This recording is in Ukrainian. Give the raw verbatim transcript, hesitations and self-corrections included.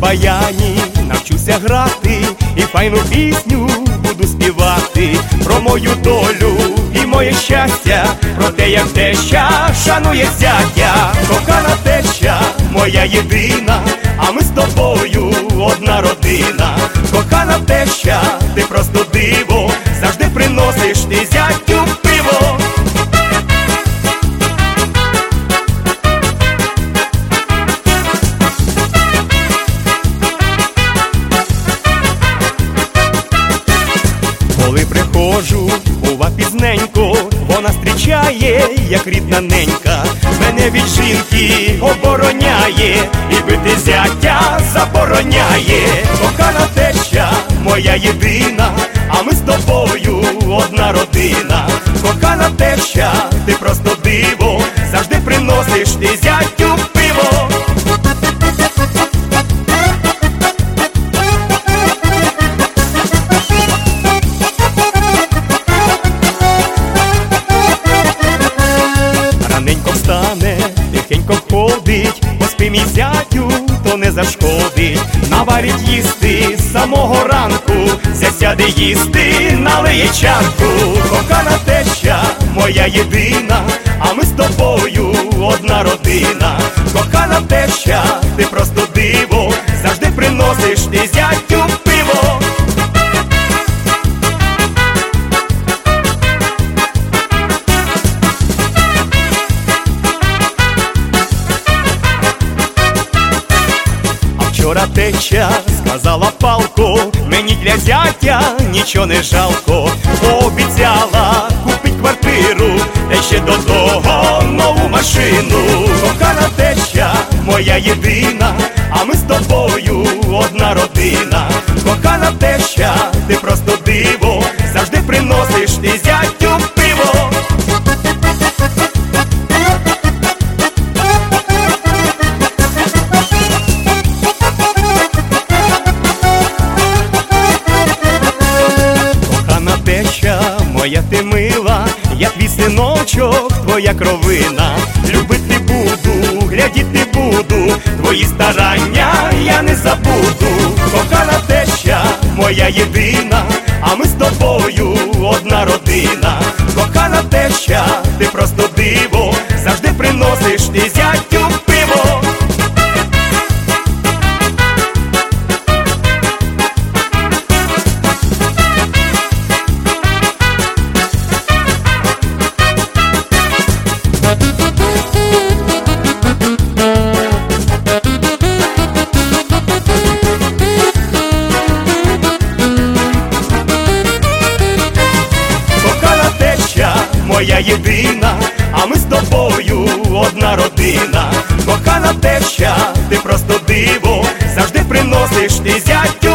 баяні навчуся грати, і файну пісню буду співати про мою долю і моє щастя, про те, як теща шанує зятя. Кохана теща, моя єдина, а ми з тобою одна родина. Кохана теща, ти просто диво, завжди приносиш ти зятю пиво. Коли приходжу, бува пізненько, вона зустрічає, як рідна ненька. Мене від жінки обороняє, і бити зятя забороняє. Кохана теща, моя єдина, а ми з тобою одна родина. Кохана теща, ти просто диво, завжди приносиш ти зятю пиво. Раненько встане, тихенько ходить, поспи мій зятю, то не зашкодить. Наварить їсти з самого ранку, засяде їсти, налиє чарку. Кохана теща, моя єдина, а ми з тобою одна родина. Кохана теща, ти просто диво, завжди приносиш ти зятю пиво. Вчора теща сказала палко, мені для зятя нічого не жалко. Пообіцяла купить квартиру, та ще до того нову машину. Кохана теща, моя єдина, а ми з тобою одна родина. Кохана теща, ти просто диво, завжди приносиш ти зятю пиво. Моя ти мила, я твій синочок, твоя кровина. Любити буду, глядіти буду, твої старання я не забуду. Кохана теща, моя єдина, а ми з тобою одна родина. Кохана теща, ти просто диво, завжди приносиш ти зятю пиво. Моя єдина, а ми з тобою одна родина. Кохана теща, ти просто диво, завжди приносиш ти зятю